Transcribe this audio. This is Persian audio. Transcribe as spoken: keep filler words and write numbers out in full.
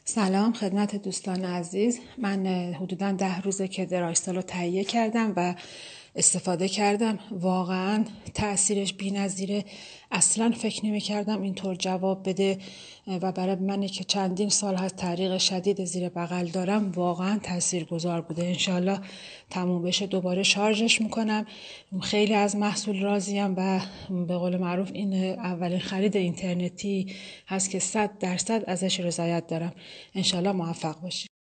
سلام خدمت دوستان عزیز. من حدوداً ده روزه که درایستال رو تهیه کردم و استفاده کردم. واقعا تأثیرش بی‌نظیره. اصلا فکر نمی کردم اینطور جواب بده و برای منی که چندین سال هست تعریق شدید زیر بغل دارم واقعا تاثیرگذار بوده. انشالله تموم بشه دوباره شارژش میکنم. خیلی از محصول راضیم و به قول معروف این اولین خرید اینترنتی هست که صد درصد ازش رضایت دارم. انشالله موفق باشید.